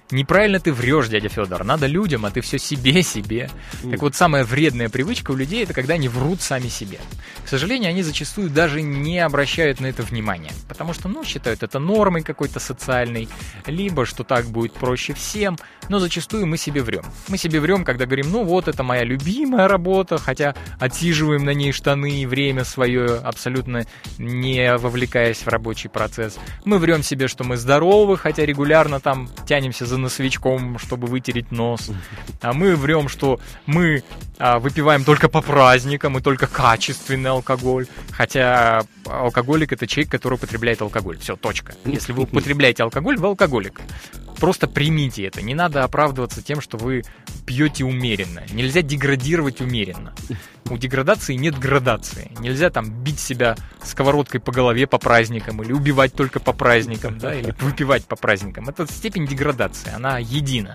Неправильно ты врешь, дядя Федор. Надо людям, а ты все себе. Так вот, самая вредная привычка у людей — это когда они врут сами себе. К сожалению, они зачастую даже не обращают на это внимания, потому что, считают это нормой какой-то социальной, либо что так будет проще всем, но зачастую мы себе врем. Мы себе врем, когда говорим, это моя любимая работа, хотя отсиживаем на ней штаны и время свое, абсолютно не вовлекаясь в рабочий процесс. Мы врем себе, что мы здоровы, хотя регулярно там тянемся за носовичком, чтобы вытереть нос. А мы врем, что мы выпиваем только по праздникам и только качественный алкоголь. Хотя алкоголик — это человек, который употребляет алкоголь. Все, точка. Если вы употребляете алкоголь, вы алкоголик. Просто примите это. Не надо оправдываться тем, что вы пьете умеренно. Нельзя деградировать умеренно. У деградации нет градации. Нельзя там бить себя сковородкой по голове по праздникам, или убивать только по праздникам, да, или выпивать по праздникам. Это степень деградации, она едина.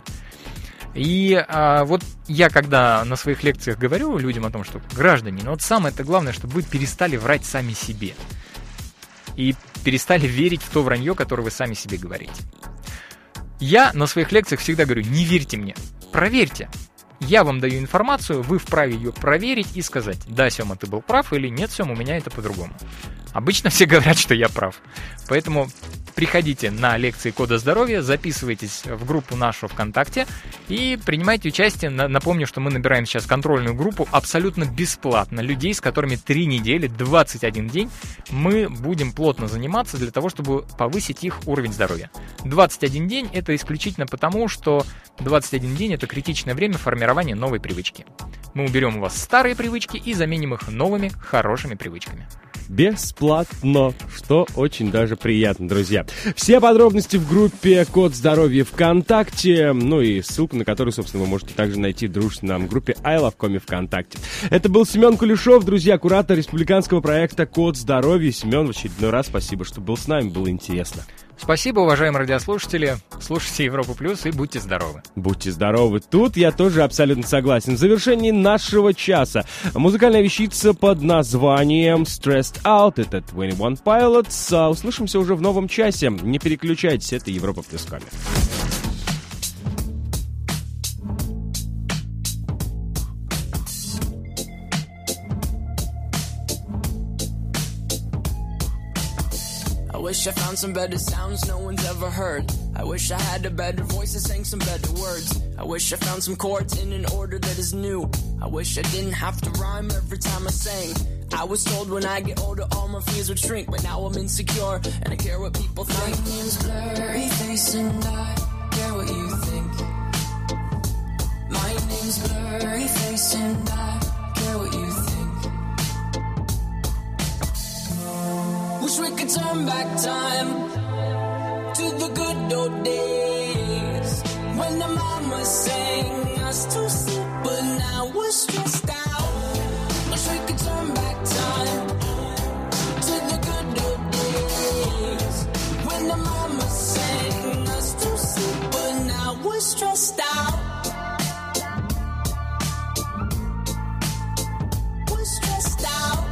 И вот я, когда на своих лекциях говорю людям о том, что, граждане, самое-то главное, чтобы вы перестали врать сами себе. И перестали верить в то вранье, которое вы сами себе говорите. Я на своих лекциях всегда говорю, не верьте мне, проверьте. Я вам даю информацию, вы вправе ее проверить и сказать, да, Сема, ты был прав, или нет, Сема, у меня это по-другому. Обычно все говорят, что я прав. Поэтому приходите на лекции Кода здоровья, записывайтесь в группу нашу ВКонтакте и принимайте участие. Напомню, что мы набираем сейчас контрольную группу абсолютно бесплатно. Людей, с которыми 3 недели, 21 день мы будем плотно заниматься для того, чтобы повысить их уровень здоровья. 21 день — это исключительно потому, что 21 день — это критичное время формирования новой привычки. Мы уберем у вас старые привычки и заменим их новыми, хорошими привычками. Бесплатно, что очень даже приятно, друзья. Все подробности в группе Код здоровья ВКонтакте, и ссылку на которую, собственно, вы можете также найти в дружественном группе I Love Коми ВКонтакте. Это был Семен Кулешов, друзья, куратор республиканского проекта Код здоровья. Семен, в очередной раз спасибо, что был с нами, было интересно. Спасибо, уважаемые радиослушатели. Слушайте Европу Плюс и будьте здоровы. Будьте здоровы. Тут я тоже абсолютно согласен. В завершении нашего часа музыкальная вещица под названием Stressed Out. Это 21 Pilots. Услышимся уже в новом часе. Не переключайтесь, это Европа Плюс Коми. I wish I found some better sounds no one's ever heard. I wish I had a better voice that sang some better words. I wish I found some chords in an order that is new. I wish I didn't have to rhyme every time I sang. I was told when I get older all my fears would shrink, but now I'm insecure and I care what people think. My name's Blurry Face and I care what you think. My name's Blurry Face and I care what you think. Wish we could turn back time to the good old days when the mama sang us to sleep, but now we're stressed out. Wish we could turn back time to the good old days when the mama sang us to sleep, but now we're stressed out. We're stressed out.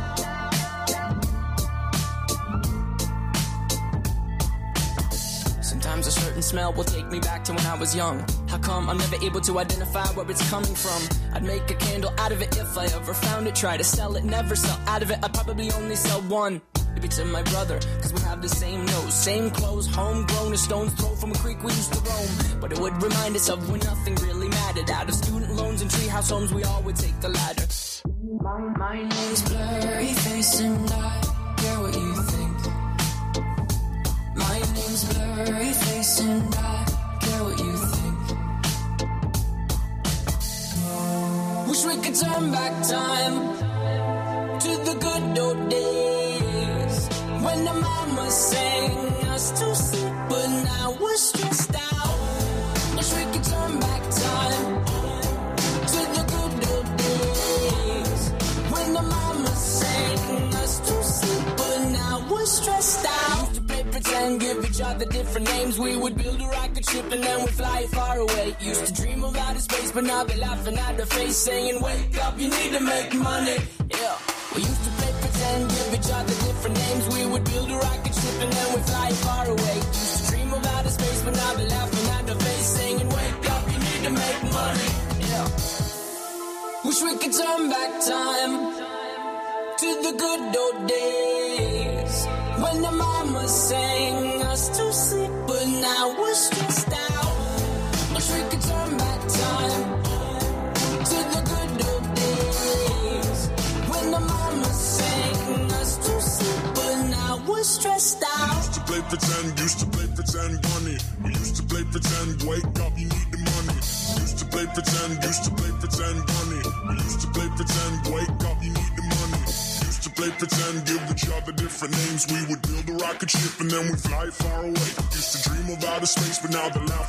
Sometimes a certain smell will take me back to when I was young. How come I'm never able to identify where it's coming from? I'd make a candle out of it if I ever found it. Try to sell it, never sell out of it. I'd probably only sell one. Maybe to my brother, cause we have the same nose, same clothes, homegrown, a stone's throw from a creek we used to roam. But it would remind us of when nothing really mattered. Out of student loans and treehouse homes, we all would take the ladder. My name's Blurry Face and I care what you think. My name's Blurry Face and I care what you think. Wish we could turn back time to the good old days when the mama sang us to sleep, but now we're stressed out. Wish we could turn back time to the good old days when the mama sang us to sleep, but now we're stressed out. Pretend, give each other different names. We would build a rocket ship and then we'd fly far away. Used to dream of outer space, but now they're laughing at the face, saying, wake up, you need to make money. Yeah. We used to play pretend, give each other different names. We would build a rocket ship and then we'd fly far away. Used to dream of outer space, but now they're laughing at the face, saying, could turn back time to the good old days when the mama sang us to sleep, but now we're stressed out. Wish we could turn back time to the good old days when the mama sang us to sleep, but now we're stressed out. Used to play pretend, bunny. We used to play pretend, wake up, you need the money. Used to play pretend, bunny. We used to play pretend, wake up, you need the money. Used to play pretend, give each other different names. We would build a rocket ship and then we'd fly far away. Used to dream of outer space, but now the laughter